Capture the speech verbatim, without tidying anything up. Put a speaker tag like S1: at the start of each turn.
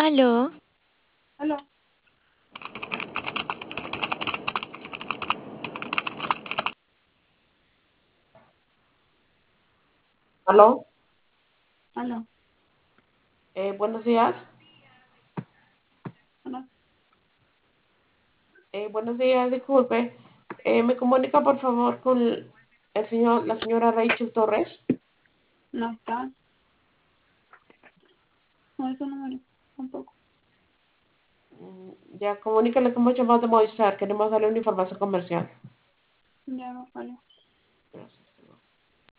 S1: Aló,
S2: Aló,
S3: Aló,
S2: aló,
S3: eh, buenos días.
S2: aló.
S3: Eh, buenos días, disculpe. Eh, ¿me comunica por favor con el señor, la señora Rachel Torres?
S2: No está. No es su número. Tampoco.
S3: Ya, comunícale que hemos llamado de Movistar. Queremos darle una información comercial.
S2: Ya no, vale.
S3: Gracias.